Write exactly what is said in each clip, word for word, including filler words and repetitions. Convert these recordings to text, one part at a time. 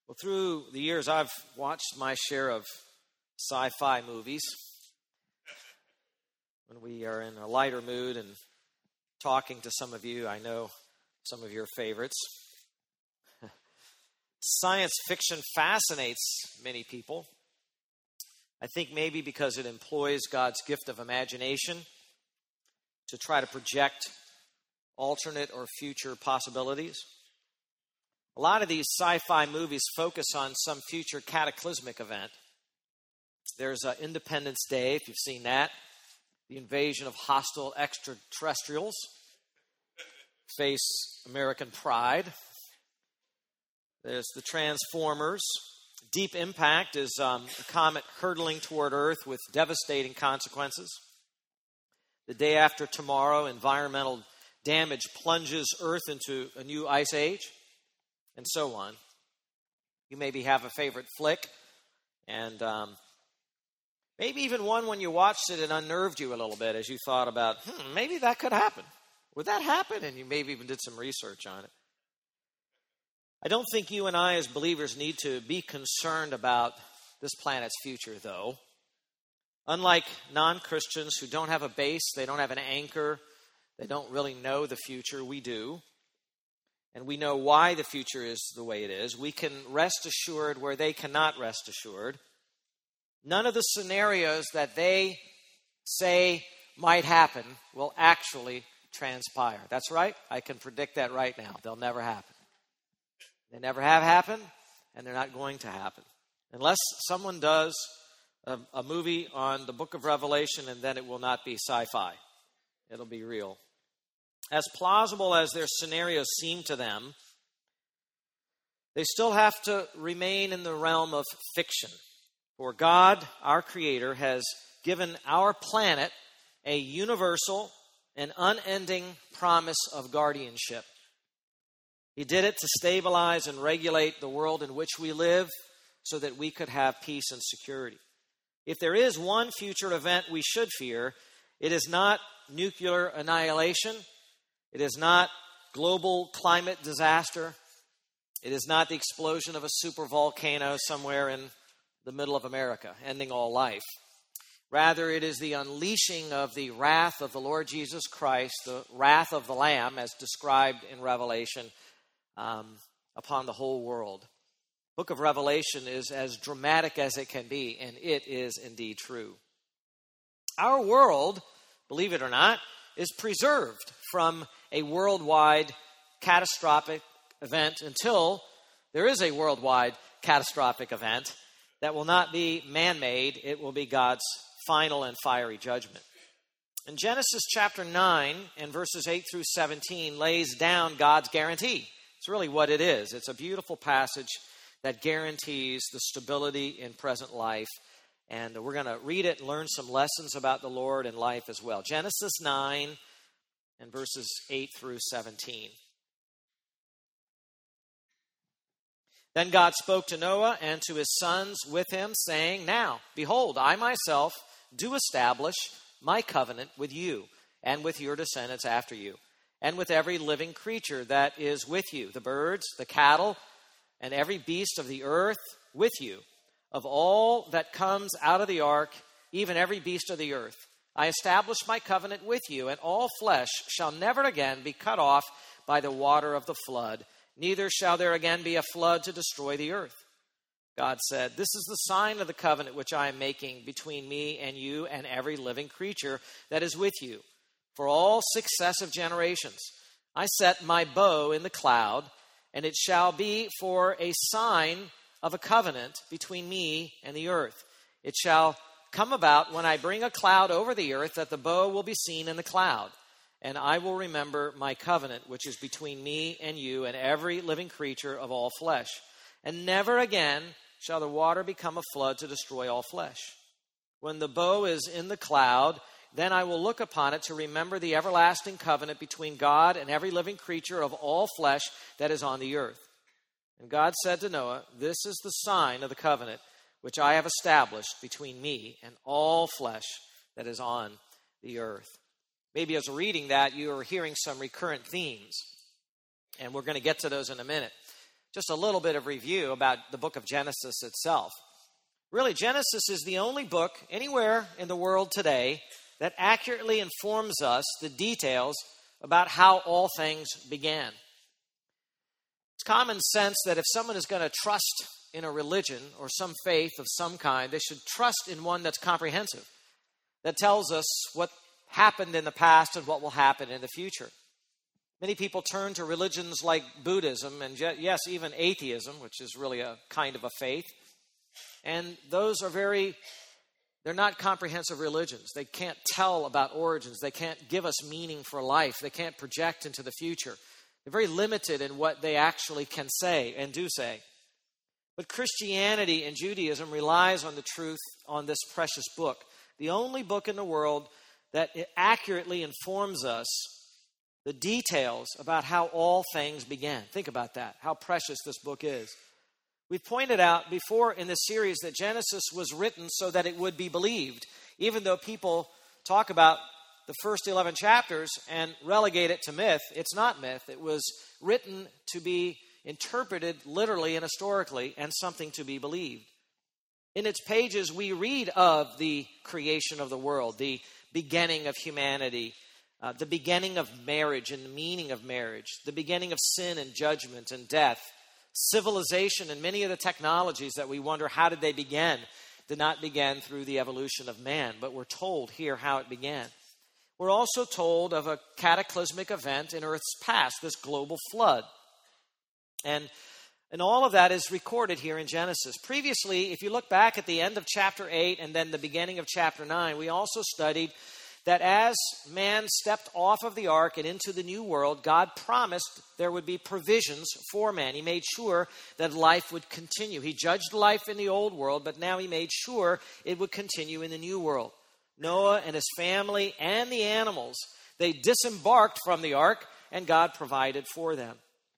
Well, through the years, I've watched my share of sci-fi movies. When we are in a lighter mood and talking to some of you, I know some of your favorites. Science fiction fascinates many people. I think maybe because it employs God's gift of imagination to try to project alternate or future possibilities. A lot of these sci-fi movies focus on some future cataclysmic event. There's uh, Independence Day, if you've seen that. The invasion of hostile extraterrestrials face American pride. There's the Transformers. Deep Impact is um, a comet hurtling toward Earth with devastating consequences. The Day After Tomorrow, environmental damage plunges Earth into a new ice age, and so on. You maybe have a favorite flick, and um, maybe even one when you watched it, it unnerved you a little bit as you thought about, hmm, maybe that could happen. Would that happen? And you maybe even did some research on it. I don't think you and I as believers need to be concerned about this planet's future, though. Unlike non-Christians who don't have a base, they don't have an anchor, they don't really know the future, we do. And we know why the future is the way it is. We can rest assured where they cannot rest assured. None of the scenarios that they say might happen will actually transpire. That's right. I can predict that right now. They'll never happen. They never have happened, and they're not going to happen. Unless someone does a, a movie on the book of Revelation, and then it will not be sci-fi. It'll be real. As plausible as their scenarios seem to them, they still have to remain in the realm of fiction. For God, our Creator, has given our planet a universal and unending promise of guardianship. He did it to stabilize and regulate the world in which we live so that we could have peace and security. If there is one future event we should fear, it is not nuclear annihilation. It is not global climate disaster. It is not the explosion of a supervolcano somewhere in the middle of America, ending all life. Rather, it is the unleashing of the wrath of the Lord Jesus Christ, the wrath of the Lamb, as described in Revelation, um, upon the whole world. The book of Revelation is as dramatic as it can be, and it is indeed true. Our world, believe it or not, is preserved from a worldwide catastrophic event until there is a worldwide catastrophic event that will not be man-made. It will be God's final and fiery judgment. In Genesis chapter nine and verses eight through seventeen lays down God's guarantee. It's really what it is. It's a beautiful passage that guarantees the stability in present life. And we're going to read it and learn some lessons about the Lord and life as well. Genesis nine and verses eight through seventeen. Then God spoke to Noah and to his sons with him, saying, Now, behold, I myself do establish my covenant with you and with your descendants after you, and with every living creature that is with you, the birds, the cattle, and every beast of the earth with you, of all that comes out of the ark, even every beast of the earth. I establish my covenant with you, and all flesh shall never again be cut off by the water of the flood, neither shall there again be a flood to destroy the earth. God said, This is the sign of the covenant which I am making between me and you and every living creature that is with you. For all successive generations, I set my bow in the cloud, and it shall be for a sign of a covenant between me and the earth. It shall come about when I bring a cloud over the earth that the bow will be seen in the cloud. And I will remember my covenant, which is between me and you and every living creature of all flesh. And never again shall the water become a flood to destroy all flesh. When the bow is in the cloud, then I will look upon it to remember the everlasting covenant between God and every living creature of all flesh that is on the earth. And God said to Noah, This is the sign of the covenant which I have established between me and all flesh that is on the earth. Maybe as we're reading that, you are hearing some recurrent themes. And we're going to get to those in a minute. just a little bit of review about the book of Genesis itself. Really, Genesis is the only book anywhere in the world today that accurately informs us the details about how all things began. It's common sense that if someone is going to trust in a religion or some faith of some kind, they should trust in one that's comprehensive, that tells us what happened in the past and what will happen in the future. Many people turn to religions like Buddhism and, yes, even atheism, which is really a kind of a faith. And those are very, they're not comprehensive religions. They can't tell about origins. They can't give us meaning for life. They can't project into the future. They're very limited in what they actually can say and do say. But Christianity and Judaism relies on the truth on this precious book, the only book in the world that accurately informs us the details about how all things began. Think about that, how precious this book is. We've pointed out before in this series that Genesis was written so that it would be believed, even though people talk about the first eleven chapters and relegate it to myth. It's not myth. It was written to be interpreted literally and historically and something to be believed. In its pages, we read of the creation of the world, the beginning of humanity, uh, the beginning of marriage and the meaning of marriage, the beginning of sin and judgment and death, civilization, and many of the technologies that we wonder how did they begin did not begin through the evolution of man, but we're told here how it began. We're also told of a cataclysmic event in Earth's past, this global flood. And, and all of that is recorded here in Genesis. Previously, if you look back at the end of chapter eight and then the beginning of chapter nine, we also studied that as man stepped off of the ark and into the new world, God promised there would be provisions for man. He made sure that life would continue. He judged life in the old world, but now he made sure it would continue in the new world. Noah and his family and the animals, they disembarked from the ark, and God provided for them.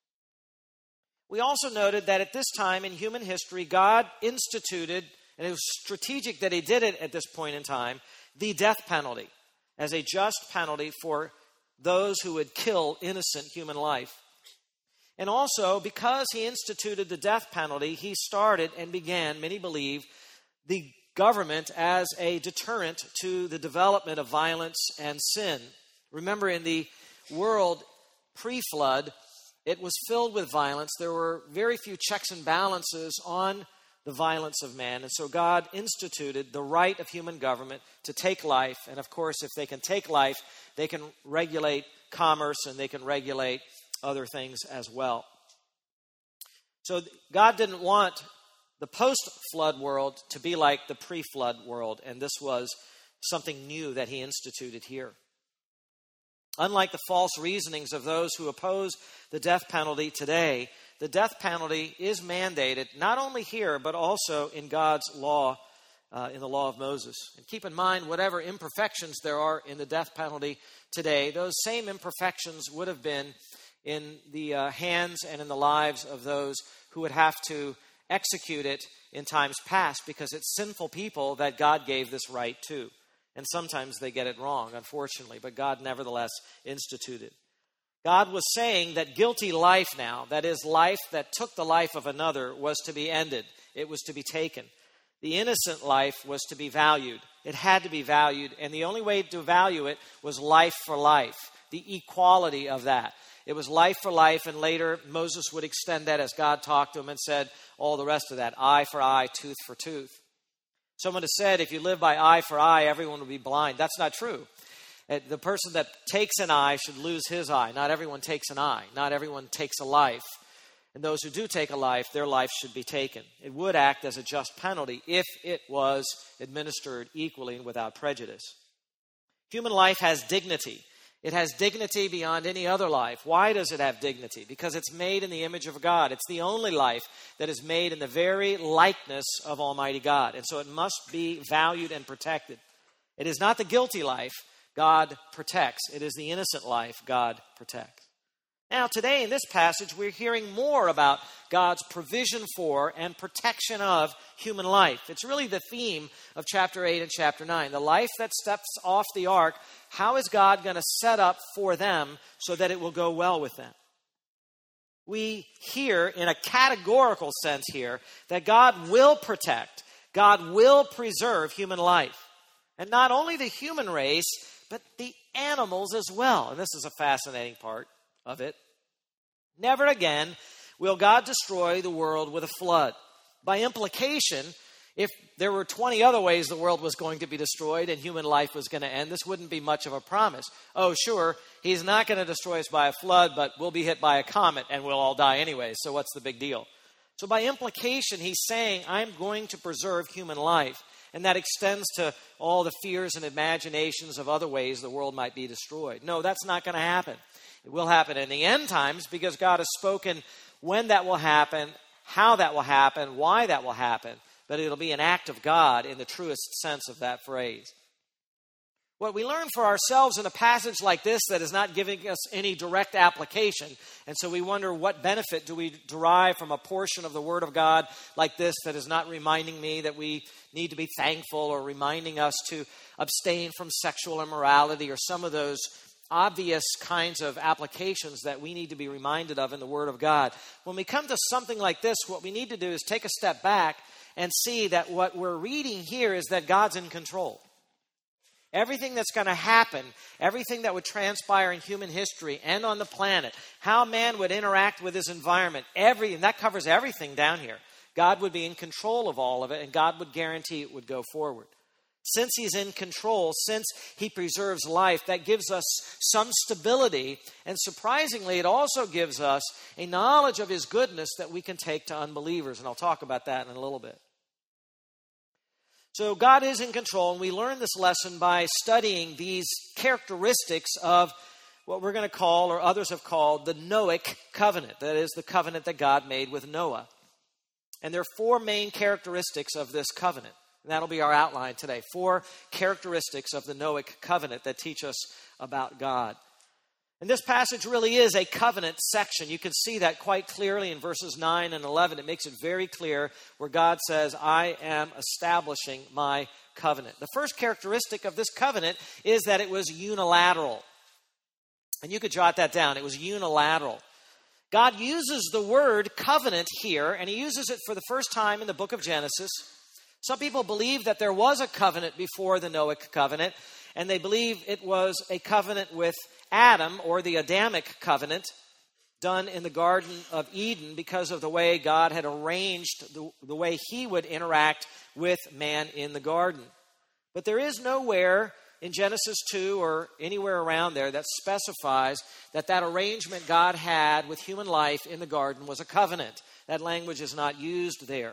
We also noted that at this time in human history, God instituted, and it was strategic that he did it at this point in time, the death penalty as a just penalty for those who would kill innocent human life. And also, because he instituted the death penalty, he started and began, many believe, the government as a deterrent to the development of violence and sin. Remember, in the world pre-flood, it was filled with violence. There were very few checks and balances on the violence of man. And so God instituted the right of human government to take life. And of course, if they can take life, they can regulate commerce and they can regulate other things as well. So God didn't want the post-flood world to be like the pre-flood world. And this was something new that he instituted here. Unlike the false reasonings of those who oppose the death penalty today, the death penalty is mandated not only here, but also in God's law, uh, in the law of Moses. And keep in mind, whatever imperfections there are in the death penalty today, those same imperfections would have been in the uh, hands and in the lives of those who would have to execute it in times past, because it's sinful people that God gave this right to. And sometimes they get it wrong, unfortunately, but God nevertheless instituted. God was saying that guilty life now, that is, life that took the life of another, was to be ended. It was to be taken. The innocent life was to be valued. It had to be valued, and the only way to value it was life for life, the equality of that. It was life for life, and later Moses would extend that as God talked to him and said all the rest of that, eye for eye, tooth for tooth. Someone has said, if you live by eye for eye, everyone will be blind. That's not true. The person that takes an eye should lose his eye. Not everyone takes an eye. Not everyone takes a life. And those who do take a life, their life should be taken. It would act as a just penalty if it was administered equally and without prejudice. Human life has dignity. It has dignity beyond any other life. Why does it have dignity? Because it's made in the image of God. It's the only life that is made in the very likeness of Almighty God. And so it must be valued and protected. It is not the guilty life God protects. It is the innocent life God protects. Now, today in this passage, we're hearing more about God's provision for and protection of human life. It's really the theme of chapter eight and chapter nine. The life that steps off the ark, how is God going to set up for them so that it will go well with them? we hear in a categorical sense here that God will protect, God will preserve human life. And not only the human race, but the animals as well. And this is a fascinating part of it. Never again will God destroy the world with a flood. By implication, if there were twenty other ways the world was going to be destroyed and human life was going to end, this wouldn't be much of a promise. Oh, sure, he's not going to destroy us by a flood, but we'll be hit by a comet and we'll all die anyway, so what's the big deal? So by implication, he's saying, I'm going to preserve human life. And that extends to all the fears and imaginations of other ways the world might be destroyed. No, that's not going to happen. It will happen in the end times because God has spoken when that will happen, how that will happen, why that will happen. But it'll be an act of God in the truest sense of that phrase. What we learn for ourselves in a passage like this that is not giving us any direct application, and so we wonder what benefit do we derive from a portion of the Word of God like this that is not reminding me that we need to be thankful or reminding us to abstain from sexual immorality or some of those obvious kinds of applications that we need to be reminded of in the Word of God. When we come to something like this, what we need to do is take a step back and see that what we're reading here is that God's in control. Everything that's going to happen, everything that would transpire in human history and on the planet, how man would interact with his environment, every, and that covers everything down here. God would be in control of all of it, and God would guarantee it would go forward. Since he's in control, since he preserves life, that gives us some stability, and surprisingly, it also gives us a knowledge of his goodness that we can take to unbelievers, and I'll talk about that in a little bit. So God is in control, and we learn this lesson by studying these characteristics of what we're going to call, or others have called, the Noahic covenant. That is the covenant that God made with Noah. And there are four main characteristics of this covenant. And that'll be our outline today. Four characteristics of the Noahic covenant that teach us about God. And this passage really is a covenant section. You can see that quite clearly in verses nine and eleven. It makes it very clear where God says, I am establishing my covenant. The first characteristic of this covenant is that it was unilateral. And you could jot that down. It was unilateral. God uses the word covenant here, and he uses it for the first time in the book of Genesis. Some people believe that there was a covenant before the Noahic covenant, and they believe it was a covenant with Adam, or the Adamic covenant, done in the Garden of Eden because of the way God had arranged the, the way he would interact with man in the garden. But there is nowhere in Genesis two or anywhere around there that specifies that that arrangement God had with human life in the garden was a covenant. That language is not used there.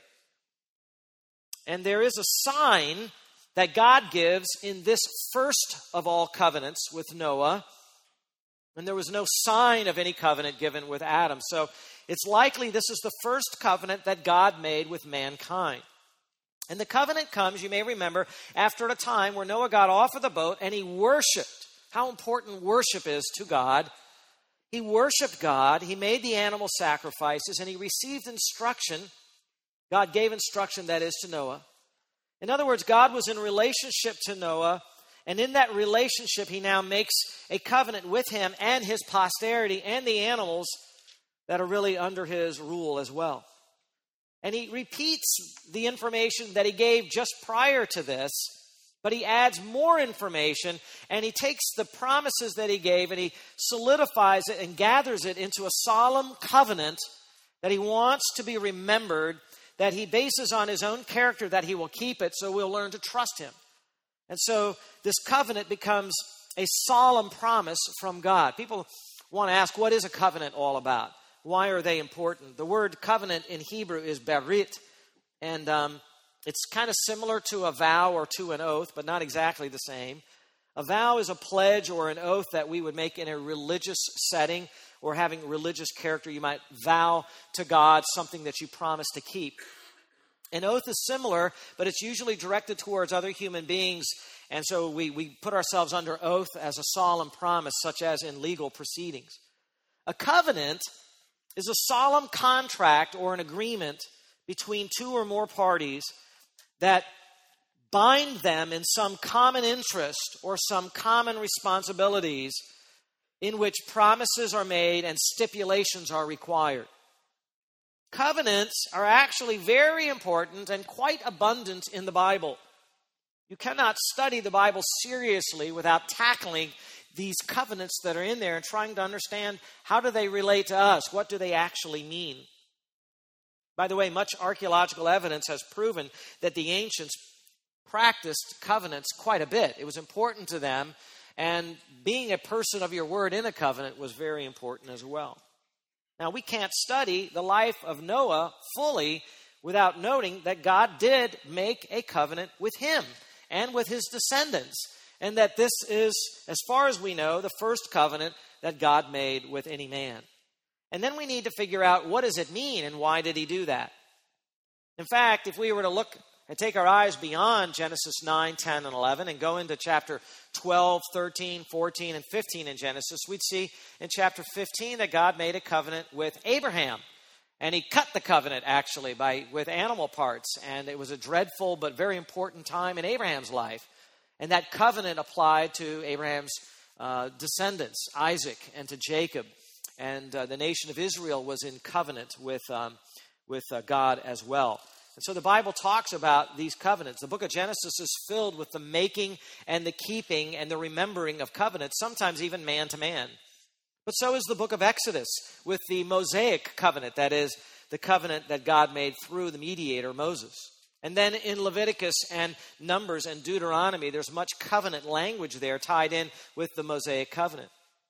And there is a sign that God gives in this first of all covenants with Noah. And there was no sign of any covenant given with Adam. So it's likely this is the first covenant that God made with mankind. And the covenant comes, you may remember, after a time where Noah got off of the boat and he worshiped. How important worship is to God. He worshiped God. He made the animal sacrifices and he received instruction. God gave instruction, that is, to Noah. In other words, God was in relationship to Noah. And in that relationship, he now makes a covenant with him and his posterity and the animals that are really under his rule as well. And he repeats the information that he gave just prior to this, but he adds more information, and he takes the promises that he gave and he solidifies it and gathers it into a solemn covenant that he wants to be remembered, that he bases on his own character, that he will keep it, so we'll learn to trust him. And so this covenant becomes a solemn promise from God. People want to ask, what is a covenant all about? Why are they important? The word covenant in Hebrew is berit, and um, it's kind of similar to a vow or to an oath, but not exactly the same. A vow is a pledge or an oath that we would make in a religious setting or having religious character. You might vow to God something that you promise to keep. An oath is similar, but it's usually directed towards other human beings. And so we, we put ourselves under oath as a solemn promise, such as in legal proceedings. A covenant is a solemn contract or an agreement between two or more parties that bind them in some common interest or some common responsibilities in which promises are made and stipulations are required. Covenants are actually very important and quite abundant in the Bible. You cannot study the Bible seriously without tackling these covenants that are in there and trying to understand how do they relate to us? What do they actually mean? By the way, much archaeological evidence has proven that the ancients practiced covenants quite a bit. It was important to them, and being a person of your word in a covenant was very important as well. Now, we can't study the life of Noah fully without noting that God did make a covenant with him and with his descendants, and that this is, as far as we know, the first covenant that God made with any man. And then we need to figure out, what does it mean and why did he do that? In fact, if we were to look and take our eyes beyond Genesis nine, ten, and eleven and go into chapter twelve, thirteen, fourteen, and fifteen in Genesis, we'd see in chapter fifteen that God made a covenant with Abraham. And he cut the covenant, actually, by with animal parts. And it was a dreadful but very important time in Abraham's life. And that covenant applied to Abraham's uh, descendants, Isaac, and to Jacob. And uh, the nation of Israel was in covenant with, um, with uh, God as well. And so the Bible talks about these covenants. The book of Genesis is filled with the making and the keeping and the remembering of covenants, sometimes even man to man. But so is the book of Exodus with the Mosaic covenant, that is, the covenant that God made through the mediator, Moses. And then in Leviticus and Numbers and Deuteronomy, there's much covenant language there tied in with the Mosaic covenant.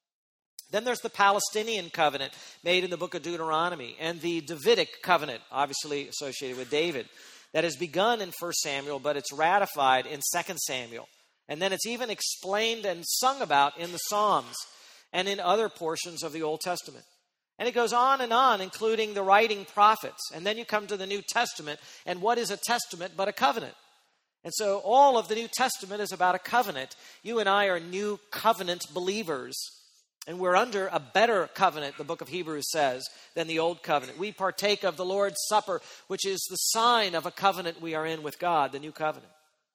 Then there's the Palestinian covenant made in the book of Deuteronomy, and the Davidic covenant, obviously associated with David, that has begun in First Samuel, but it's ratified in Second Samuel. And then it's even explained and sung about in the Psalms and in other portions of the Old Testament. And it goes on and on, including the writing prophets. And then you come to the New Testament, and what is a testament but a covenant? And so all of the New Testament is about a covenant. You and I are new covenant believers. And we're under a better covenant, the book of Hebrews says, than the old covenant. We partake of the Lord's Supper, which is the sign of a covenant we are in with God, the new covenant.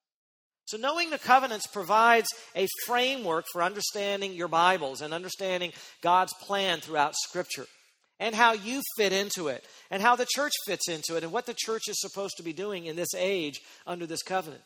So knowing the covenants provides a framework for understanding your Bibles and understanding God's plan throughout Scripture and how you fit into it and how the church fits into it and what the church is supposed to be doing in this age under this covenant.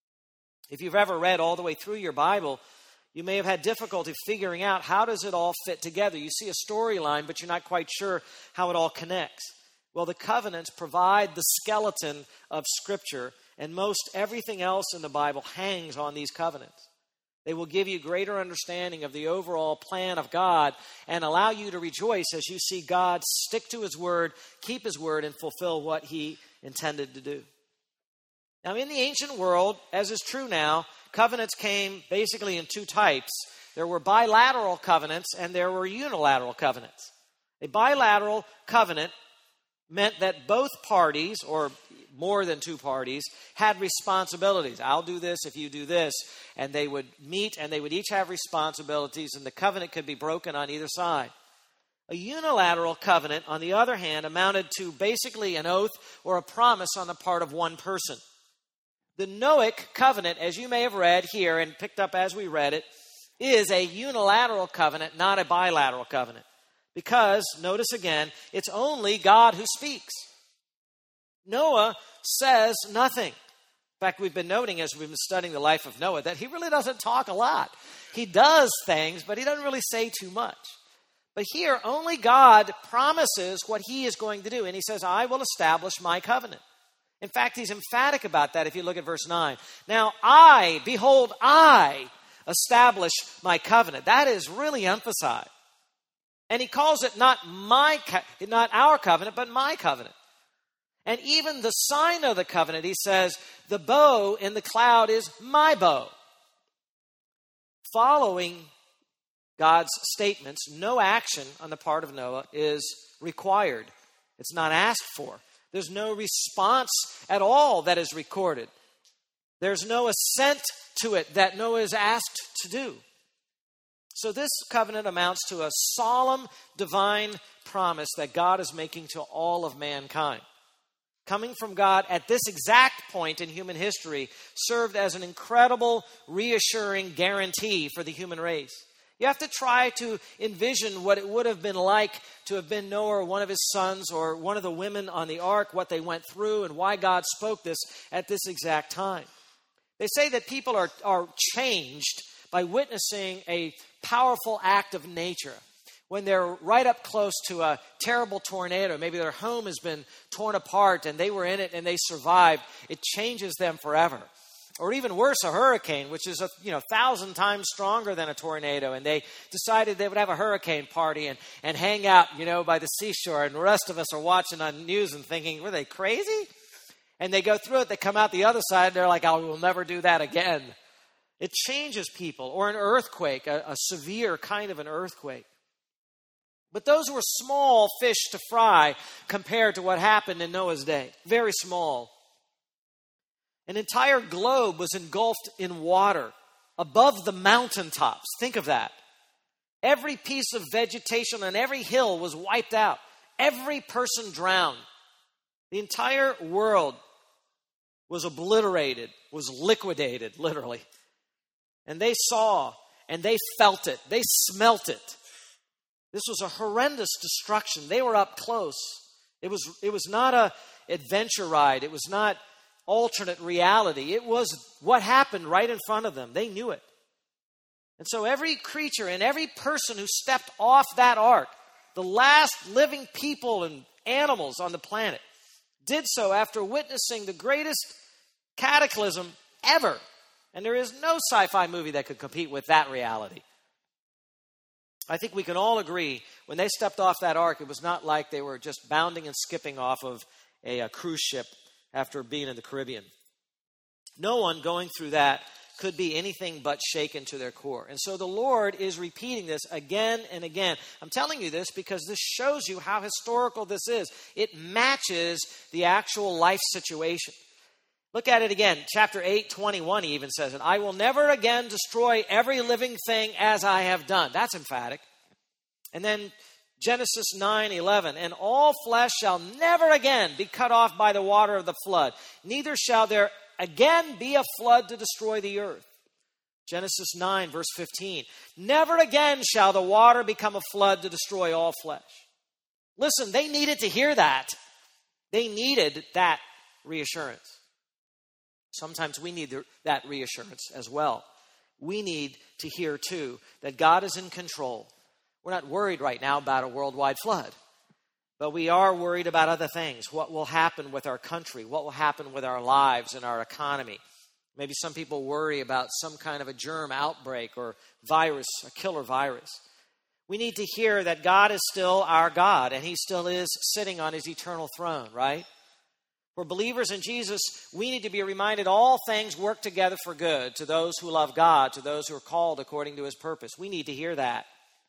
If you've ever read all the way through your Bible, you may have had difficulty figuring out how does it all fit together. You see a storyline, but you're not quite sure how it all connects. Well, the covenants provide the skeleton of Scripture, and most everything else in the Bible hangs on these covenants. They will give you greater understanding of the overall plan of God and allow you to rejoice as you see God stick to His word, keep His word, and fulfill what He intended to do. Now, in the ancient world, as is true now, covenants came basically in two types. There were bilateral covenants and there were unilateral covenants. A bilateral covenant meant that both parties, or more than two parties, had responsibilities. I'll do this if you do this. And they would meet and they would each have responsibilities, and the covenant could be broken on either side. A unilateral covenant, on the other hand, amounted to basically an oath or a promise on the part of one person. The Noahic covenant, as you may have read here and picked up as we read it, is a unilateral covenant, not a bilateral covenant. Because, notice again, it's only God who speaks. Noah says nothing. In fact, we've been noting as we've been studying the life of Noah that he really doesn't talk a lot. He does things, but he doesn't really say too much. But here, only God promises what he is going to do. And he says, I will establish my covenant. In fact, he's emphatic about that if you look at verse nine. Now, I, behold, I establish my covenant. That is really emphasized. And he calls it not my, not our covenant, but my covenant. And even the sign of the covenant, he says, the bow in the cloud is my bow. Following God's statements, no action on the part of Noah is required. It's not asked for. There's no response at all that is recorded. There's no assent to it that Noah is asked to do. So this covenant amounts to a solemn divine promise that God is making to all of mankind. Coming from God at this exact point in human history served as an incredible, reassuring guarantee for the human race. You have to try to envision what it would have been like to have been Noah or one of his sons or one of the women on the ark, what they went through and why God spoke this at this exact time. They say that people are, are changed by witnessing a powerful act of nature. When they're right up close to a terrible tornado, maybe their home has been torn apart and they were in it and they survived, it changes them forever. Or even worse, a hurricane, which is a you know thousand times stronger than a tornado. And they decided they would have a hurricane party and, and hang out, you know, by the seashore. And the rest of us are watching on news and thinking, were they crazy? And they go through it, they come out the other side, and they're like, oh, we'll never do that again. It changes people. Or an earthquake, a, a severe kind of an earthquake. But those were small fish to fry compared to what happened in Noah's day. Very small. An entire globe was engulfed in water above the mountaintops. Think of that. Every piece of vegetation on every hill was wiped out. Every person drowned. The entire world was obliterated, was liquidated, literally. And they saw and they felt it. They smelt it. This was a horrendous destruction. They were up close. It was, it was not an adventure ride. It was not alternate reality. It was what happened right in front of them. They knew it. And so every creature and every person who stepped off that ark, the last living people and animals on the planet, did so after witnessing the greatest cataclysm ever. And there is no sci-fi movie that could compete with that reality. I think we can all agree when they stepped off that ark, it was not like they were just bounding and skipping off of a, a cruise ship after being in the Caribbean. No one going through that could be anything but shaken to their core. And so the Lord is repeating this again and again. I'm telling you this because this shows you how historical this is. It matches the actual life situation. Look at it again. Chapter eight, twenty-one, he even says it. I will never again destroy every living thing as I have done. That's emphatic. And then Genesis nine, eleven, and all flesh shall never again be cut off by the water of the flood. Neither shall there again be a flood to destroy the earth. Genesis nine, verse fifteen. Never again shall the water become a flood to destroy all flesh. Listen, they needed to hear that. They needed that reassurance. Sometimes we need that reassurance as well. We need to hear, too, that God is in control. We're not worried right now about a worldwide flood, but we are worried about other things. What will happen with our country? What will happen with our lives and our economy? Maybe some people worry about some kind of a germ outbreak or virus, a killer virus. We need to hear that God is still our God, and He still is sitting on His eternal throne, right? For believers in Jesus, we need to be reminded all things work together for good to those who love God, to those who are called according to His purpose. We need to hear that.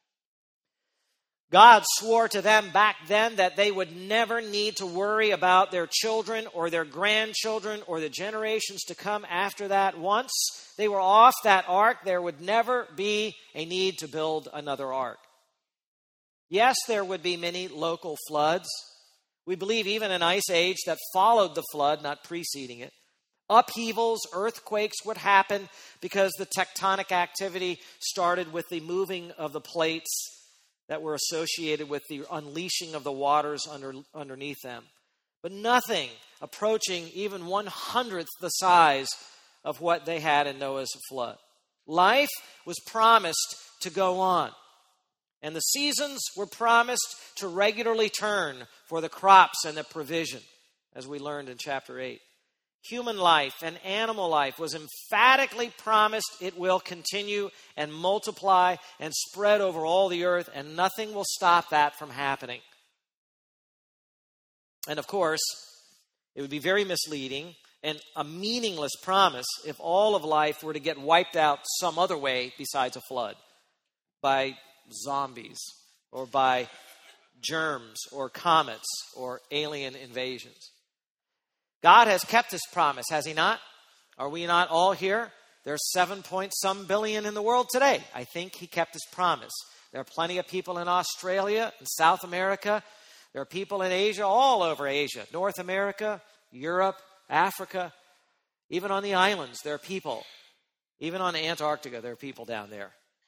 God swore to them back then that they would never need to worry about their children or their grandchildren or the generations to come after that. Once they were off that ark, there would never be a need to build another ark. Yes, there would be many local floods. We believe even an ice age that followed the flood, not preceding it. Upheavals, earthquakes would happen because the tectonic activity started with the moving of the plates that were associated with the unleashing of the waters under, underneath them. But nothing approaching even one hundredth the size of what they had in Noah's flood. Life was promised to go on. And the seasons were promised to regularly turn for the crops and the provision, as we learned in chapter eight. Human life and animal life was emphatically promised it will continue and multiply and spread over all the earth, and nothing will stop that from happening. And of course, it would be very misleading and a meaningless promise if all of life were to get wiped out some other way besides a flood, by zombies or by germs or comets or alien invasions. God has kept His promise, has He not? Are we not all here? There's seven point some billion in the world today. I think He kept His promise. There are plenty of people in Australia, in South America. There are people in Asia, all over Asia, North America, Europe, Africa. Even on the islands, there are people. Even on Antarctica, there are people down there.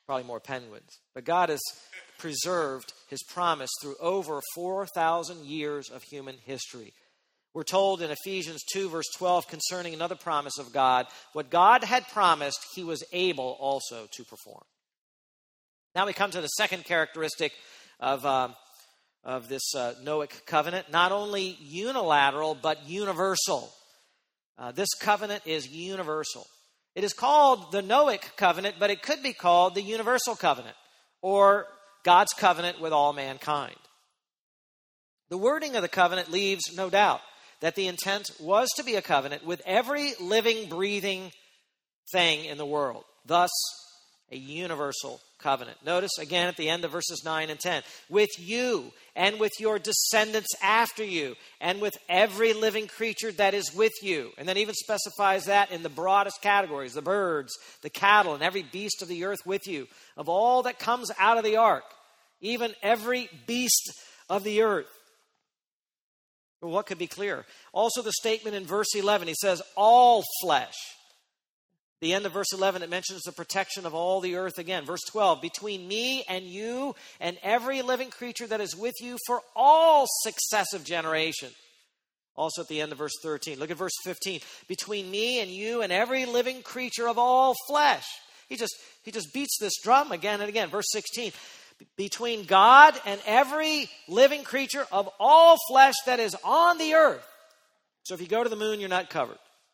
Probably more penguins. But God has preserved his promise through over four thousand years of human history. We're told in Ephesians two, verse twelve, concerning another promise of God, what God had promised, he was able also to perform. Now we come to the second characteristic of, uh, of this uh, Noahic covenant. Not only unilateral, but universal. Uh, this covenant is universal. It is called the Noahic covenant, but it could be called the universal covenant, or God's covenant with all mankind. The wording of the covenant leaves no doubt that the intent was to be a covenant with every living, breathing thing in the world. Thus, a universal covenant. Notice again at the end of verses nine and ten. With you and with your descendants after you and with every living creature that is with you. And then even specifies that in the broadest categories. The birds, the cattle, and every beast of the earth with you. Of all that comes out of the ark. Even every beast of the earth. Well, what could be clearer? Also the statement in verse eleven, he says, all flesh. The end of verse eleven, it mentions the protection of all the earth again. Verse twelve, between me and you and every living creature that is with you for all successive generations. Also at the end of verse thirteen, look at verse fifteen. Between me and you and every living creature of all flesh. He just, he just beats this drum again and again. Verse sixteen. Between God and every living creature of all flesh that is on the earth. So if you go to the moon, you're not covered.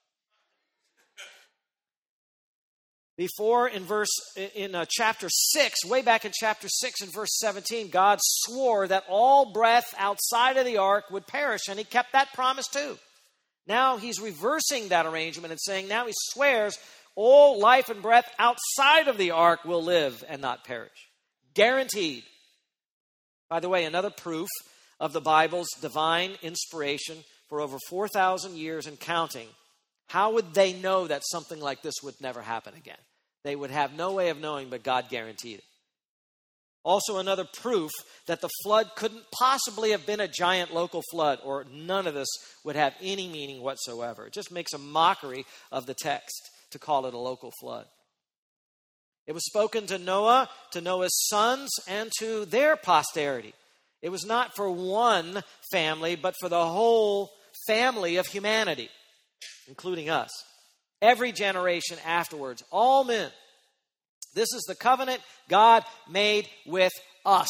Before in verse in uh, chapter six, way back in chapter six and verse seventeen, God swore that all breath outside of the ark would perish, and he kept that promise too. Now he's reversing that arrangement and saying now he swears all life and breath outside of the ark will live and not perish. Guaranteed. By the way, another proof of the Bible's divine inspiration for over four thousand years and counting. How would they know that something like this would never happen again? They would have no way of knowing, but God guaranteed it. Also another proof that the flood couldn't possibly have been a giant local flood, or none of this would have any meaning whatsoever. It just makes a mockery of the text to call it a local flood. It was spoken to Noah, to Noah's sons, and to their posterity. It was not for one family, but for the whole family of humanity, including us. Every generation afterwards, all men. This is the covenant God made with us.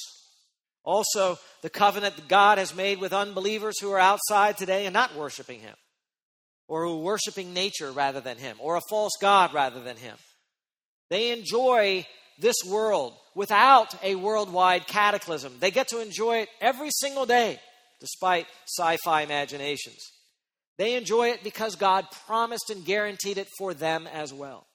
Also, the covenant that God has made with unbelievers who are outside today and not worshiping him, or who are worshiping nature rather than him, or a false god rather than him. They enjoy this world without a worldwide cataclysm. They get to enjoy it every single day, despite sci-fi imaginations. They enjoy it because God promised and guaranteed it for them as well.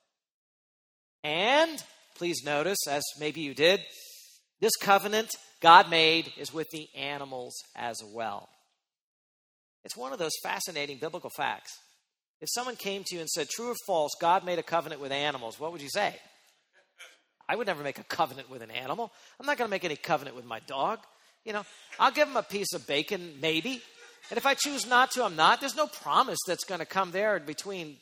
And, please notice, as maybe you did, this covenant God made is with the animals as well. It's one of those fascinating biblical facts. If someone came to you and said, true or false, God made a covenant with animals, what would you say? I would never make a covenant with an animal. I'm not going to make any covenant with my dog. You know, I'll give him a piece of bacon, maybe. And if I choose not to, I'm not. There's no promise that's going to come there in between.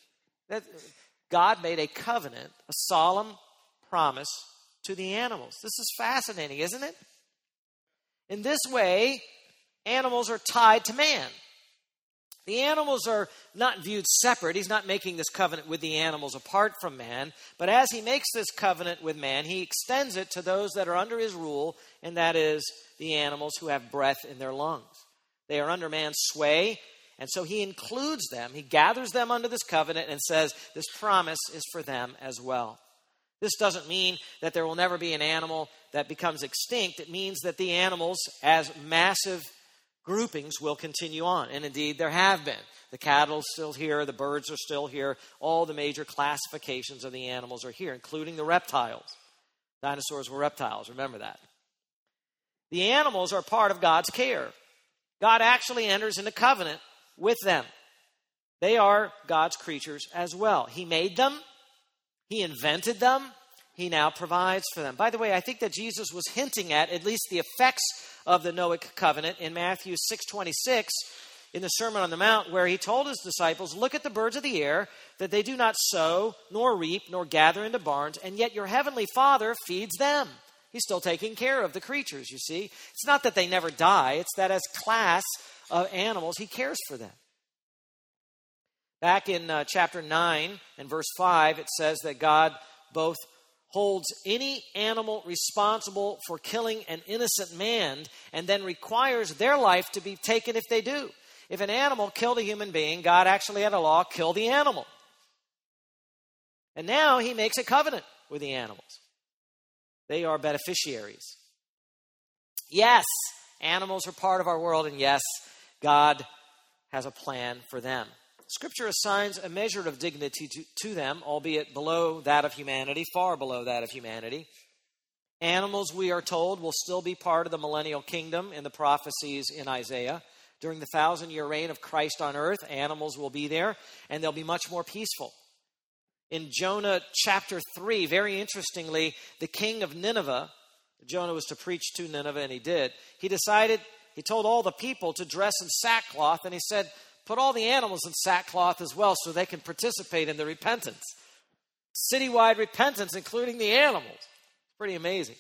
God made a covenant, a solemn promise to the animals. This is fascinating, isn't it? In this way, animals are tied to man. The animals are not viewed separate. He's not making this covenant with the animals apart from man. But as he makes this covenant with man, he extends it to those that are under his rule, and that is the animals who have breath in their lungs. They are under man's sway, and so he includes them. He gathers them under this covenant and says this promise is for them as well. This doesn't mean that there will never be an animal that becomes extinct. It means that the animals, as massive groupings, will continue on. And indeed, there have been. The cattle are still here. The birds are still here. All the major classifications of the animals are here, including the reptiles. Dinosaurs were reptiles. Remember that. The animals are part of God's care. God actually enters into covenant with them. They are God's creatures as well. He made them. He invented them. He now provides for them. By the way, I think that Jesus was hinting at at least the effects of the Noahic covenant in Matthew six twenty-six. in the Sermon on the Mount, where he told his disciples, look at the birds of the air, that they do not sow, nor reap, nor gather into barns, and yet your heavenly Father feeds them. He's still taking care of the creatures, you see. It's not that they never die. It's that as class of animals, he cares for them. Back in uh, chapter nine and verse five, it says that God both holds any animal responsible for killing an innocent man and then requires their life to be taken if they do. If an animal killed a human being, God actually had a law, kill the animal. And now he makes a covenant with the animals. They are beneficiaries. Yes, animals are part of our world, and yes, God has a plan for them. Scripture assigns a measure of dignity to, to them, albeit below that of humanity, far below that of humanity. Animals, we are told, will still be part of the millennial kingdom in the prophecies in Isaiah. During the thousand-year reign of Christ on earth, animals will be there, and they'll be much more peaceful. In Jonah chapter three, very interestingly, the king of Nineveh, Jonah was to preach to Nineveh, and he did. He decided, he told all the people to dress in sackcloth, and he said, put all the animals in sackcloth as well so they can participate in the repentance. Citywide repentance, including the animals. Pretty amazing.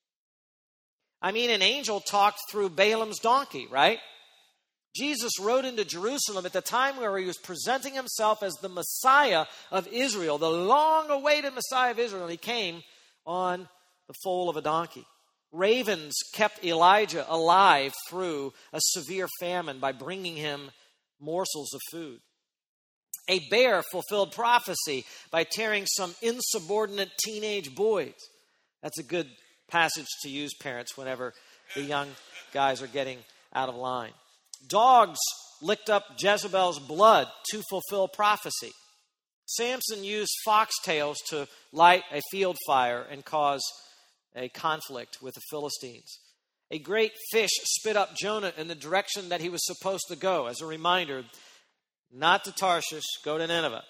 I mean, an angel talked through Balaam's donkey, right? Jesus rode into Jerusalem at the time where he was presenting himself as the Messiah of Israel, the long-awaited Messiah of Israel. And he came on the foal of a donkey. Ravens kept Elijah alive through a severe famine by bringing him morsels of food. A bear fulfilled prophecy by tearing some insubordinate teenage boys. That's a good passage to use, parents, whenever the young guys are getting out of line. Dogs licked up Jezebel's blood to fulfill prophecy. Samson used foxtails to light a field fire and cause a conflict with the Philistines. A great fish spit up Jonah in the direction that he was supposed to go. As a reminder, not to Tarshish, go to Nineveh.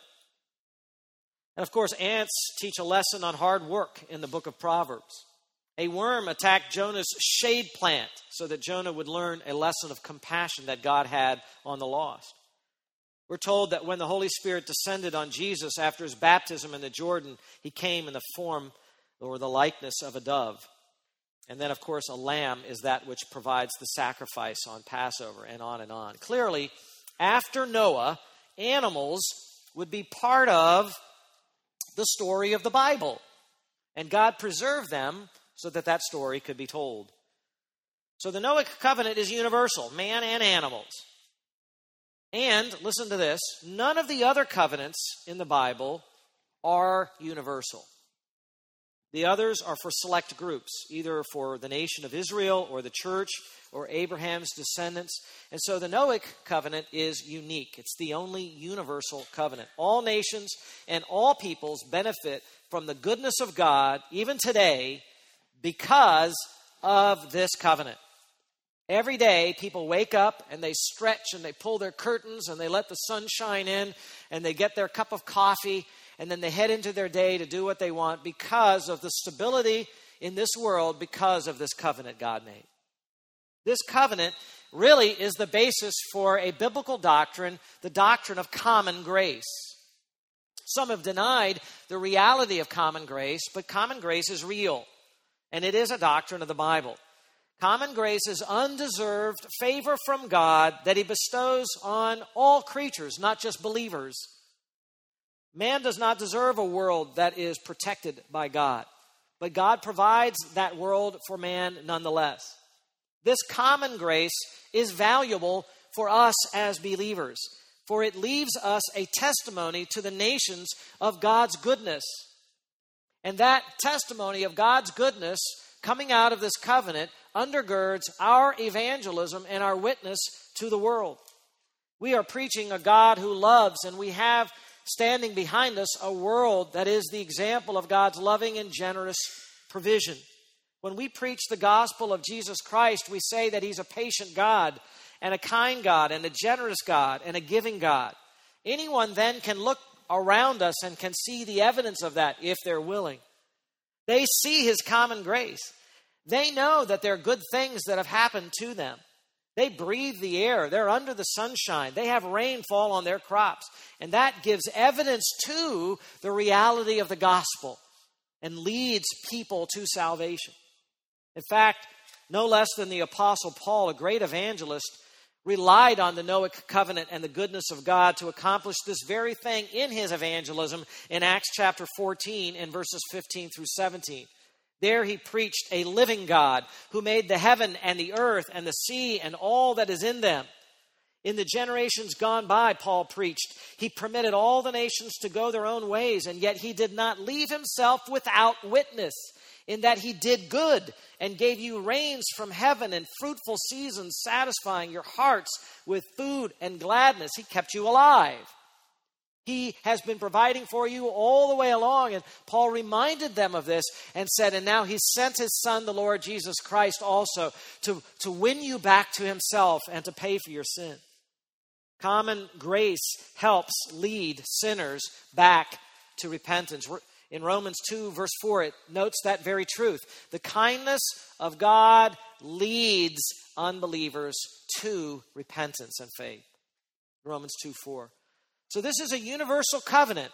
And of course, ants teach a lesson on hard work in the book of Proverbs. A worm attacked Jonah's shade plant so that Jonah would learn a lesson of compassion that God had on the lost. We're told that when the Holy Spirit descended on Jesus after his baptism in the Jordan, he came in the form or the likeness of a dove. And then, of course, a lamb is that which provides the sacrifice on Passover, and on and on. Clearly, after Noah, animals would be part of the story of the Bible. And God preserved them so that that story could be told. So the Noahic covenant is universal, man and animals. And, listen to this, none of the other covenants in the Bible are universal. The others are for select groups, either for the nation of Israel or the church or Abraham's descendants. And so the Noahic covenant is unique. It's the only universal covenant. All nations and all peoples benefit from the goodness of God, even today, because of this covenant. Every day, people wake up and they stretch and they pull their curtains and they let the sun shine in and they get their cup of coffee and then they head into their day to do what they want because of the stability in this world, because of this covenant God made. This covenant really is the basis for a biblical doctrine, the doctrine of common grace. Some have denied the reality of common grace, but common grace is real, and it is a doctrine of the Bible. Common grace is undeserved favor from God that he bestows on all creatures, not just believers. Man does not deserve a world that is protected by God, but God provides that world for man nonetheless. This common grace is valuable for us as believers, for it leaves us a testimony to the nations of God's goodness. And that testimony of God's goodness coming out of this covenant undergirds our evangelism and our witness to the world. We are preaching a God who loves, and we have standing behind us a world that is the example of God's loving and generous provision. When we preach the gospel of Jesus Christ, we say that he's a patient God and a kind God and a generous God and a giving God. Anyone then can look around us and can see the evidence of that if they're willing. They see his common grace. They know that there are good things that have happened to them. They breathe the air. They're under the sunshine. They have rain fall on their crops. And that gives evidence to the reality of the gospel and leads people to salvation. In fact, no less than the Apostle Paul, a great evangelist, relied on the Noahic covenant and the goodness of God to accomplish this very thing in his evangelism in Acts chapter fourteen and verses fifteen through seventeen. There he preached a living God who made the heaven and the earth and the sea and all that is in them. In the generations gone by, Paul preached, he permitted all the nations to go their own ways, and yet he did not leave himself without witness, in that he did good and gave you rains from heaven and fruitful seasons, satisfying your hearts with food and gladness. He kept you alive. He has been providing for you all the way along. And Paul reminded them of this and said, and now he sent his son, the Lord Jesus Christ, also to, to win you back to himself and to pay for your sin. Common grace helps lead sinners back to repentance. In Romans two, verse four, it notes that very truth. The kindness of God leads unbelievers to repentance and faith. Romans two, four. So this is a universal covenant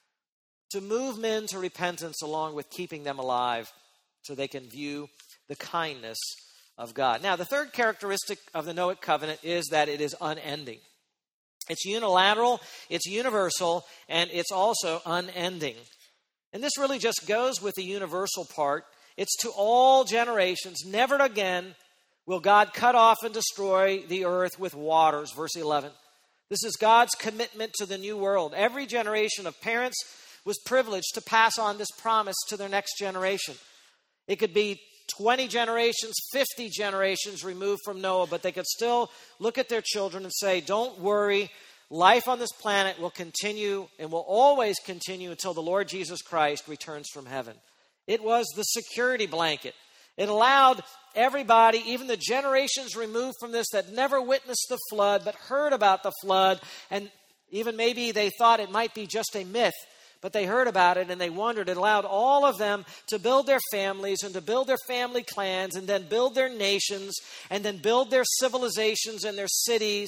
to move men to repentance along with keeping them alive so they can view the kindness of God. Now, the third characteristic of the Noahic covenant is that it is unending. It's unilateral, it's universal, and it's also unending. And this really just goes with the universal part. It's to all generations. Never again will God cut off and destroy the earth with waters, verse eleven. This is God's commitment to the new world. Every generation of parents was privileged to pass on this promise to their next generation. It could be twenty generations, fifty generations removed from Noah, but they could still look at their children and say, don't worry, life on this planet will continue and will always continue until the Lord Jesus Christ returns from heaven. It was the security blanket. It allowed everybody, even the generations removed from this that never witnessed the flood but heard about the flood, and even maybe they thought it might be just a myth, but they heard about it and they wondered. It allowed all of them to build their families and to build their family clans and then build their nations and then build their civilizations and their cities.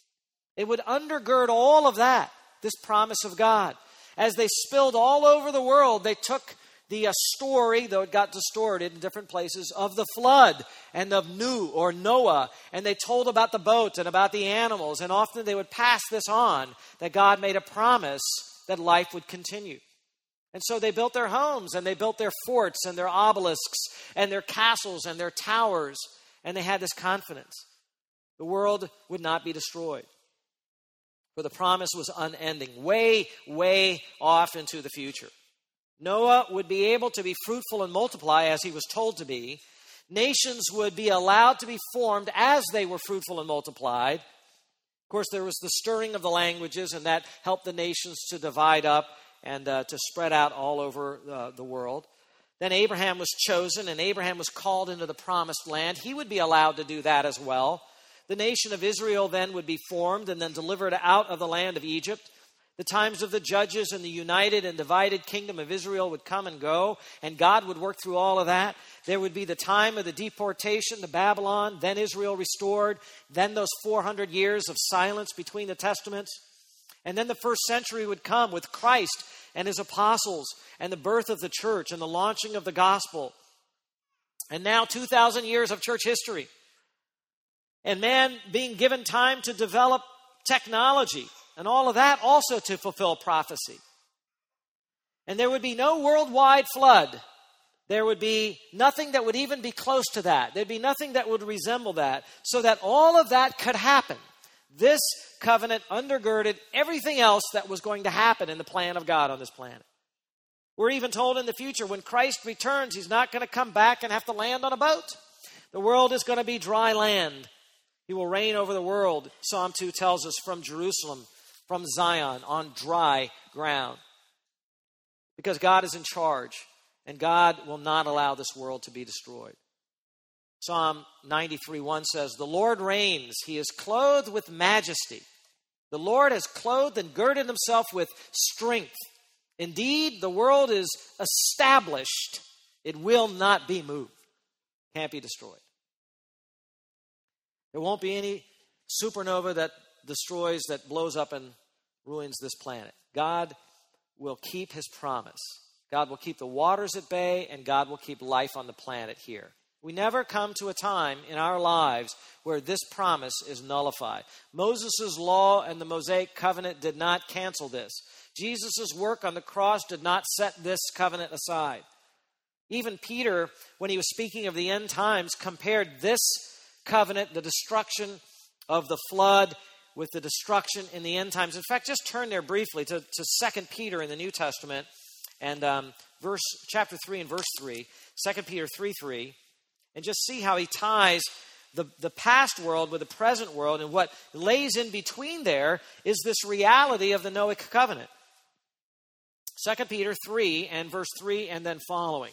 It would undergird all of that, this promise of God. As they spilled all over the world, they took the uh, story, though it got distorted in different places, of the flood and of Nuh or Noah. And they told about the boat and about the animals. And often they would pass this on, that God made a promise that life would continue. And so they built their homes and they built their forts and their obelisks and their castles and their towers. And they had this confidence. The world would not be destroyed. For the promise was unending, way, way off into the future. Noah would be able to be fruitful and multiply as he was told to be. Nations would be allowed to be formed as they were fruitful and multiplied. Of course, there was the stirring of the languages, and that helped the nations to divide up and uh, to spread out all over uh, the world. Then Abraham was chosen, and Abraham was called into the promised land. He would be allowed to do that as well. The nation of Israel then would be formed and then delivered out of the land of Egypt. The times of the judges and the united and divided kingdom of Israel would come and go, and God would work through all of that. There would be the time of the deportation to Babylon, then Israel restored, then those four hundred years of silence between the testaments. And then the first century would come with Christ and his apostles and the birth of the church and the launching of the gospel. And now two thousand years of church history. And man being given time to develop technology. And all of that also to fulfill prophecy. And there would be no worldwide flood. There would be nothing that would even be close to that. There'd be nothing that would resemble that. So that all of that could happen. This covenant undergirded everything else that was going to happen in the plan of God on this planet. We're even told in the future when Christ returns, he's not going to come back and have to land on a boat. The world is going to be dry land. He will reign over the world, Psalm two tells us, from Jerusalem, from Zion, on dry ground. Because God is in charge, and God will not allow this world to be destroyed. Psalm ninety-three one says, "The Lord reigns, he is clothed with majesty. The Lord has clothed and girded himself with strength. Indeed, the world is established. It will not be moved." Can't be destroyed. There won't be any supernova that destroys, that blows up and ruins this planet. God will keep his promise. God will keep the waters at bay, and God will keep life on the planet here. We never come to a time in our lives where this promise is nullified. Moses' law and the Mosaic covenant did not cancel this. Jesus' work on the cross did not set this covenant aside. Even Peter, when he was speaking of the end times, compared this covenant, the destruction of the flood, with the destruction in the end times. In fact, just turn there briefly to, to Second Peter in the New Testament, and um, verse chapter three and verse three, Second Peter three three, and just see how he ties the, the past world with the present world, and what lays in between there is this reality of the Noahic covenant. Second Peter three and verse three and then following.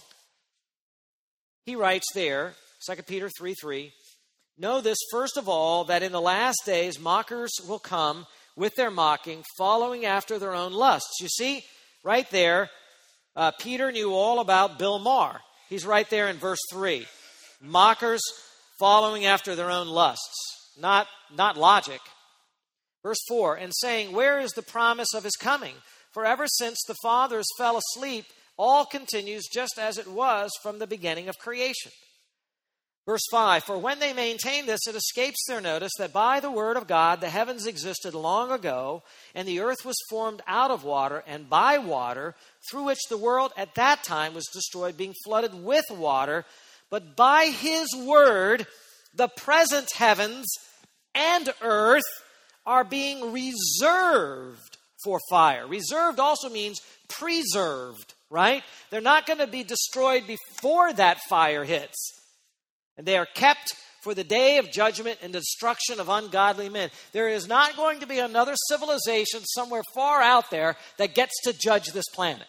He writes there, Second Peter three three, know this, first of all, that in the last days mockers will come with their mocking, following after their own lusts. You see, right there, uh, Peter knew all about Bill Maher. He's right there in verse three. Mockers following after their own lusts. Not, not logic. Verse four, and saying, where is the promise of his coming? For ever since the fathers fell asleep, all continues just as it was from the beginning of creation. Verse five, for when they maintain this, it escapes their notice that by the word of God the heavens existed long ago, and the earth was formed out of water and by water, through which the world at that time was destroyed, being flooded with water. But by his word, the present heavens and earth are being reserved for fire. Reserved also means preserved, right? They're not going to be destroyed before that fire hits. And they are kept for the day of judgment and destruction of ungodly men. There is not going to be another civilization somewhere far out there that gets to judge this planet.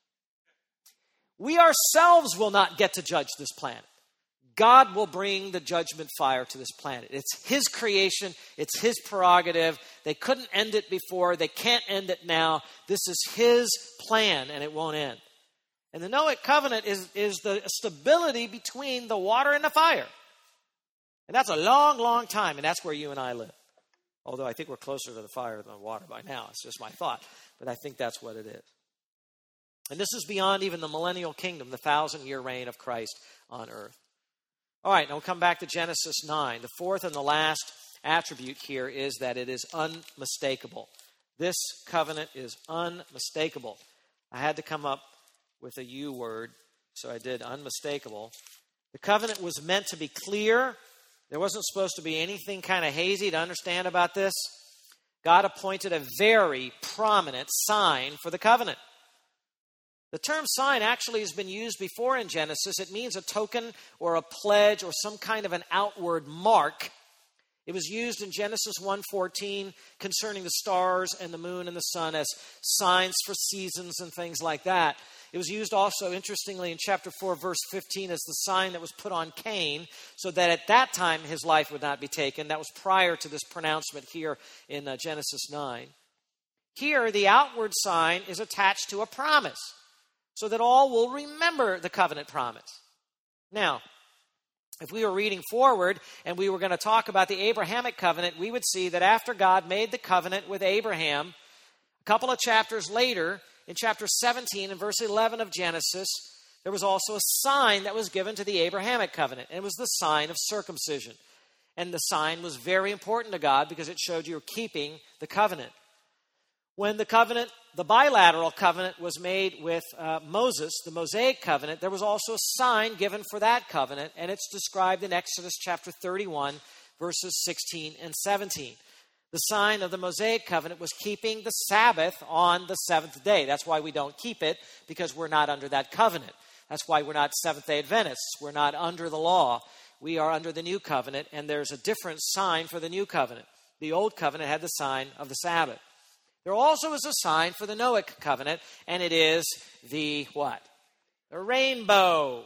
We ourselves will not get to judge this planet. God will bring the judgment fire to this planet. It's his creation. It's his prerogative. They couldn't end it before. They can't end it now. This is his plan, and it won't end. And the Noahic covenant is, is the stability between the water and the fire. And that's a long, long time, and that's where you and I live. Although I think we're closer to the fire than the water by now. It's just my thought. But I think that's what it is. And this is beyond even the millennial kingdom, the thousand-year reign of Christ on earth. All right, now we'll come back to Genesis nine. The fourth and the last attribute here is that it is unmistakable. This covenant is unmistakable. I had to come up with a U word, so I did unmistakable. The covenant was meant to be clear. There wasn't supposed to be anything kind of hazy to understand about this. God appointed a very prominent sign for the covenant. The term sign actually has been used before in Genesis. It means a token or a pledge or some kind of an outward mark. It was used in Genesis one fourteen concerning the stars and the moon and the sun as signs for seasons and things like that. It was used also, interestingly, in chapter four, verse fifteen as the sign that was put on Cain, so that at that time his life would not be taken. That was prior to this pronouncement here in uh, Genesis nine. Here, the outward sign is attached to a promise, so that all will remember the covenant promise. Now, if we were reading forward and we were going to talk about the Abrahamic covenant, we would see that after God made the covenant with Abraham, a couple of chapters later, in chapter seventeen and verse eleven of Genesis, there was also a sign that was given to the Abrahamic covenant. And it was the sign of circumcision. And the sign was very important to God because it showed you were keeping the covenant. When the covenant, the bilateral covenant was made with uh, Moses, the Mosaic covenant, there was also a sign given for that covenant, and it's described in Exodus chapter thirty-one, verses sixteen and seventeen. The sign of the Mosaic covenant was keeping the Sabbath on the seventh day. That's why we don't keep it, because we're not under that covenant. That's why we're not Seventh-day Adventists. We're not under the law. We are under the new covenant, and there's a different sign for the new covenant. The old covenant had the sign of the Sabbath. There also is a sign for the Noahic covenant, and it is the what? The rainbow.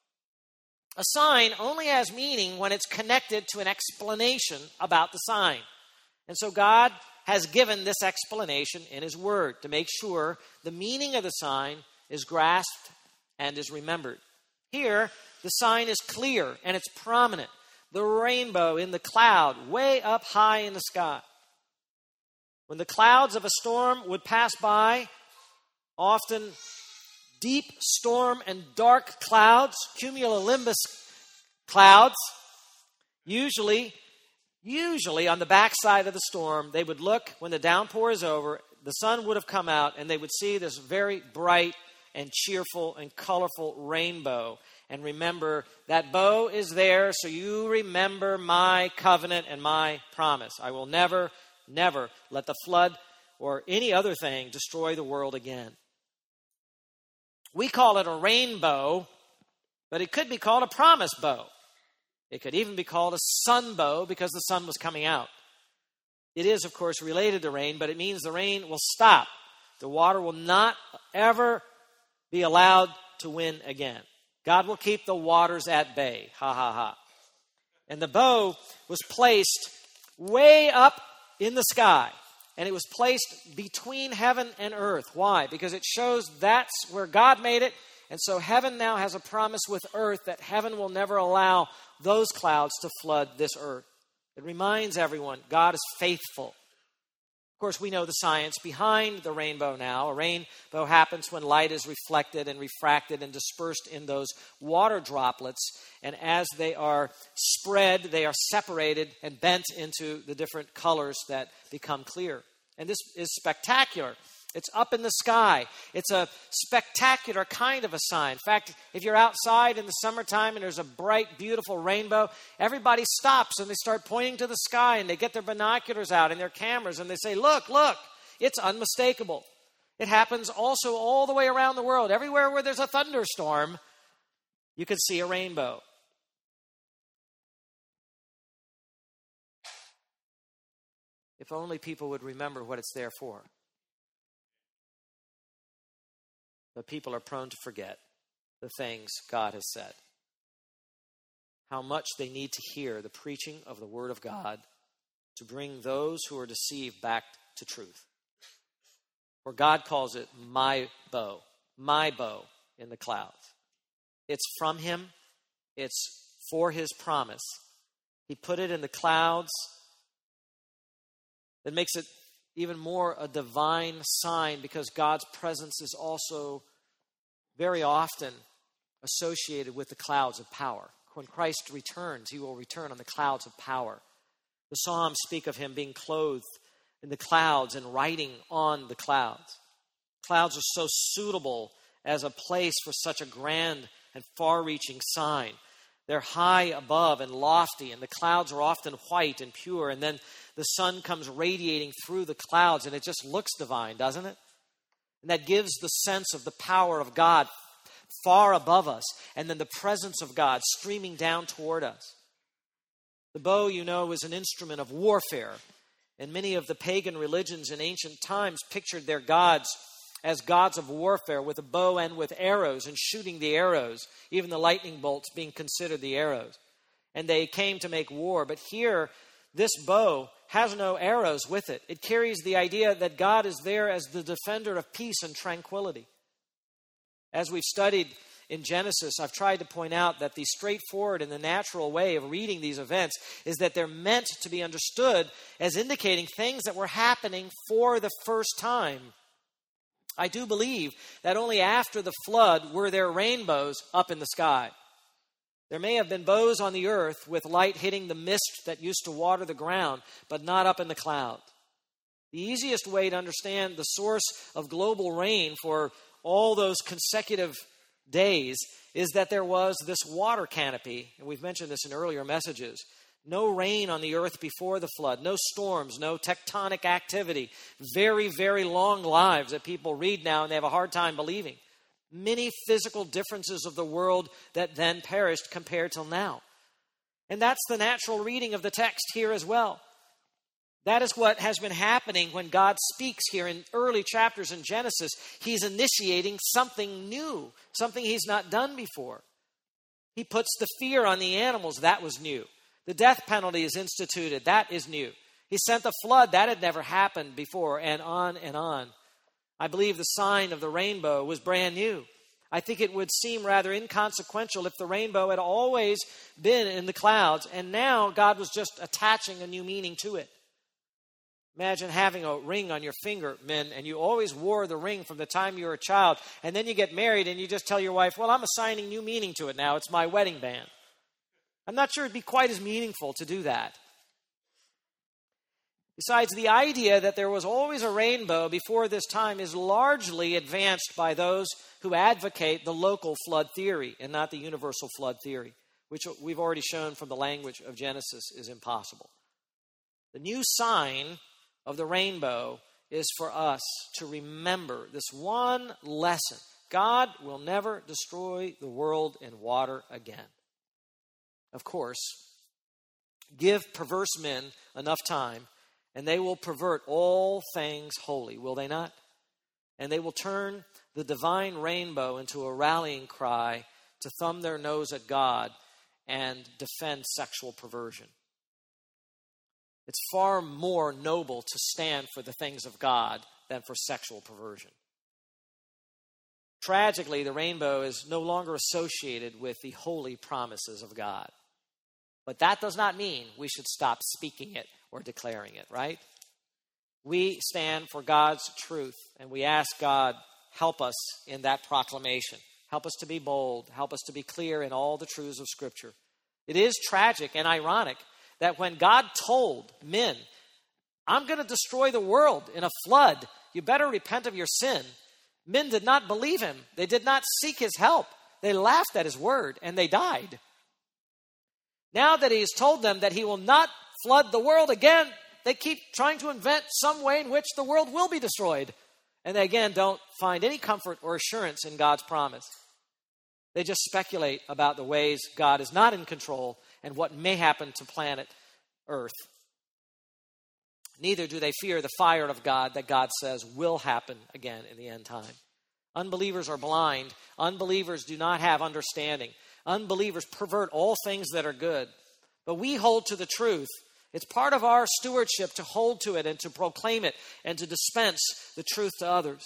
A sign only has meaning when it's connected to an explanation about the sign. And so God has given this explanation in his word to make sure the meaning of the sign is grasped and is remembered. Here, the sign is clear and it's prominent. the rainbow in the cloud way up high in the sky. When the clouds of a storm would pass by, often deep storm and dark clouds, cumulonimbus clouds, usually, usually on the backside of the storm, they would look when the downpour is over, the sun would have come out, and they would see this very bright and cheerful and colorful rainbow. And remember, that bow is there, so you remember my covenant and my promise. I will never, never let the flood or any other thing destroy the world again. We call it a rainbow, but it could be called a promise bow. It could even be called a sun bow because the sun was coming out. It is, of course, related to rain, but it means the rain will stop. The water will not ever be allowed to win again. God will keep the waters at bay. Ha, ha, ha. And the bow was placed way up in the sky. And it was placed between heaven and earth. Why? Because it shows that's where God made it. And so heaven now has a promise with earth that heaven will never allow those clouds to flood this earth. It reminds everyone God is faithful. Of course, we know the science behind the rainbow now. A rainbow happens when light is reflected and refracted and dispersed in those water droplets. And as they are spread, they are separated and bent into the different colors that become clear. And this is spectacular. It's up in the sky. It's a spectacular kind of a sign. In fact, if you're outside in the summertime and there's a bright, beautiful rainbow, everybody stops and they start pointing to the sky and they get their binoculars out and their cameras and they say, look, look, it's unmistakable. It happens also all the way around the world. Everywhere where there's a thunderstorm, you can see a rainbow. If only people would remember what it's there for. But people are prone to forget the things God has said. How much they need to hear the preaching of the Word of God to bring those who are deceived back to truth. For God calls it my bow, my bow in the clouds. It's from Him. It's for His promise. He put it in the clouds. That makes it even more a divine sign because God's presence is also very often associated with the clouds of power. When Christ returns, He will return on the clouds of power. The Psalms speak of Him being clothed in the clouds and riding on the clouds. Clouds are so suitable as a place for such a grand and far-reaching sign. They're high above and lofty, and the clouds are often white and pure, and then the sun comes radiating through the clouds, and it just looks divine, doesn't it? And that gives the sense of the power of God far above us, and then the presence of God streaming down toward us. The bow, you know, is an instrument of warfare, and many of the pagan religions in ancient times pictured their gods as gods of warfare with a bow and with arrows and shooting the arrows, even the lightning bolts being considered the arrows. And they came to make war. But here, this bow has no arrows with it. It carries the idea that God is there as the defender of peace and tranquility. As we've studied in Genesis, I've tried to point out that the straightforward and the natural way of reading these events is that they're meant to be understood as indicating things that were happening for the first time. I do believe that only after the flood were there rainbows up in the sky. There may have been bows on the earth with light hitting the mist that used to water the ground, but not up in the cloud. The easiest way to understand the source of global rain for all those consecutive days is that there was this water canopy, and we've mentioned this in earlier messages. No rain on the earth before the flood, no storms, no tectonic activity. Very, very long lives that people read now and they have a hard time believing. Many physical differences of the world that then perished compared till now. And that's the natural reading of the text here as well. That is what has been happening when God speaks here in early chapters in Genesis. He's initiating something new, something He's not done before. He puts the fear on the animals. That was new. The death penalty is instituted. That is new. He sent the flood. That had never happened before, and on and on. I believe the sign of the rainbow was brand new. I think it would seem rather inconsequential if the rainbow had always been in the clouds and now God was just attaching a new meaning to it. Imagine having a ring on your finger, men, and you always wore the ring from the time you were a child, and then you get married and you just tell your wife, well, I'm assigning new meaning to it now. It's my wedding band. I'm not sure it'd be quite as meaningful to do that. Besides, the idea that there was always a rainbow before this time is largely advanced by those who advocate the local flood theory and not the universal flood theory, which we've already shown from the language of Genesis is impossible. The new sign of the rainbow is for us to remember this one lesson. God will never destroy the world in water again. Of course, give perverse men enough time, and they will pervert all things holy, will they not? And they will turn the divine rainbow into a rallying cry to thumb their nose at God and defend sexual perversion. It's far more noble to stand for the things of God than for sexual perversion. Tragically, the rainbow is no longer associated with the holy promises of God. But that does not mean we should stop speaking it or declaring it, right? We stand for God's truth, and we ask God, help us in that proclamation. Help us to be bold. Help us to be clear in all the truths of Scripture. It is tragic and ironic that when God told men, I'm going to destroy the world in a flood, you better repent of your sin, men did not believe him. They did not seek his help. They laughed at his word, and they died. Now that he has told them that he will not flood the world again, they keep trying to invent some way in which the world will be destroyed. And they again don't find any comfort or assurance in God's promise. They just speculate about the ways God is not in control and what may happen to planet Earth. Neither do they fear the fire of God that God says will happen again in the end time. Unbelievers are blind. Unbelievers do not have understanding. Unbelievers pervert all things that are good. But we hold to the truth. It's part of our stewardship to hold to it and to proclaim it and to dispense the truth to others.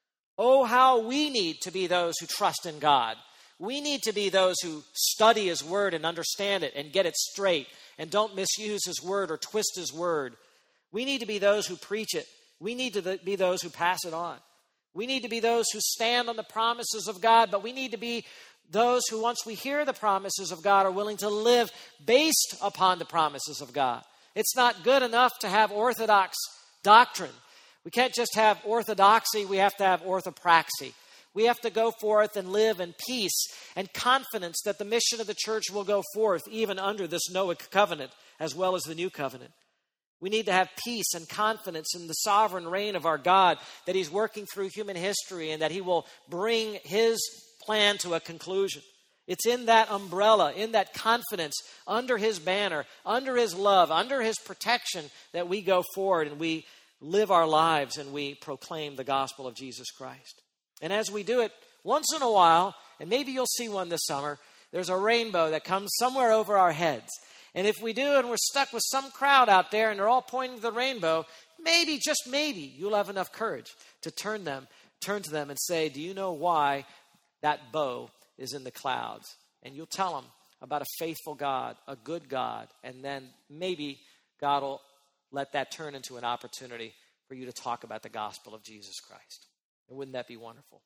Oh, how we need to be those who trust in God. We need to be those who study his word and understand it and get it straight and don't misuse his word or twist his word. We need to be those who preach it. We need to be those who pass it on. We need to be those who stand on the promises of God, but we need to be those who, once we hear the promises of God, are willing to live based upon the promises of God. It's not good enough to have orthodox doctrine. We can't just have orthodoxy, we have to have orthopraxy. We have to go forth and live in peace and confidence that the mission of the church will go forth even under this Noahic covenant as well as the new covenant. We need to have peace and confidence in the sovereign reign of our God, that he's working through human history and that he will bring his plan to a conclusion. It's in that umbrella, in that confidence, under his banner, under his love, under his protection that we go forward and we live our lives and we proclaim the gospel of Jesus Christ. And as we do it, once in a while, and maybe you'll see one this summer, there's a rainbow that comes somewhere over our heads. And if we do and we're stuck with some crowd out there and they're all pointing to the rainbow, maybe, just maybe, you'll have enough courage to turn them, turn to them and say, do you know why that bow is in the clouds? And you'll tell them about a faithful God, a good God, and then maybe God will let that turn into an opportunity for you to talk about the gospel of Jesus Christ. And wouldn't that be wonderful?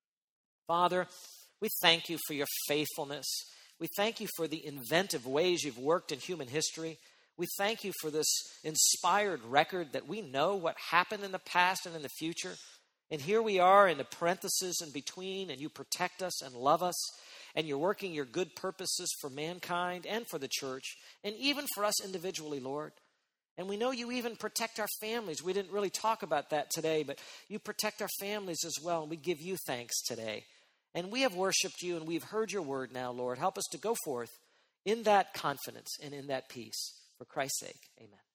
Father, we thank you for your faithfulness. We thank you for the inventive ways you've worked in human history. We thank you for this inspired record that we know what happened in the past and in the future. And here we are in the parentheses in between, and you protect us and love us, and you're working your good purposes for mankind and for the church, and even for us individually, Lord. And we know you even protect our families. We didn't really talk about that today, but you protect our families as well, and we give you thanks today. And we have worshiped you, and we've heard your word now, Lord. Help us to go forth in that confidence and in that peace. For Christ's sake, amen.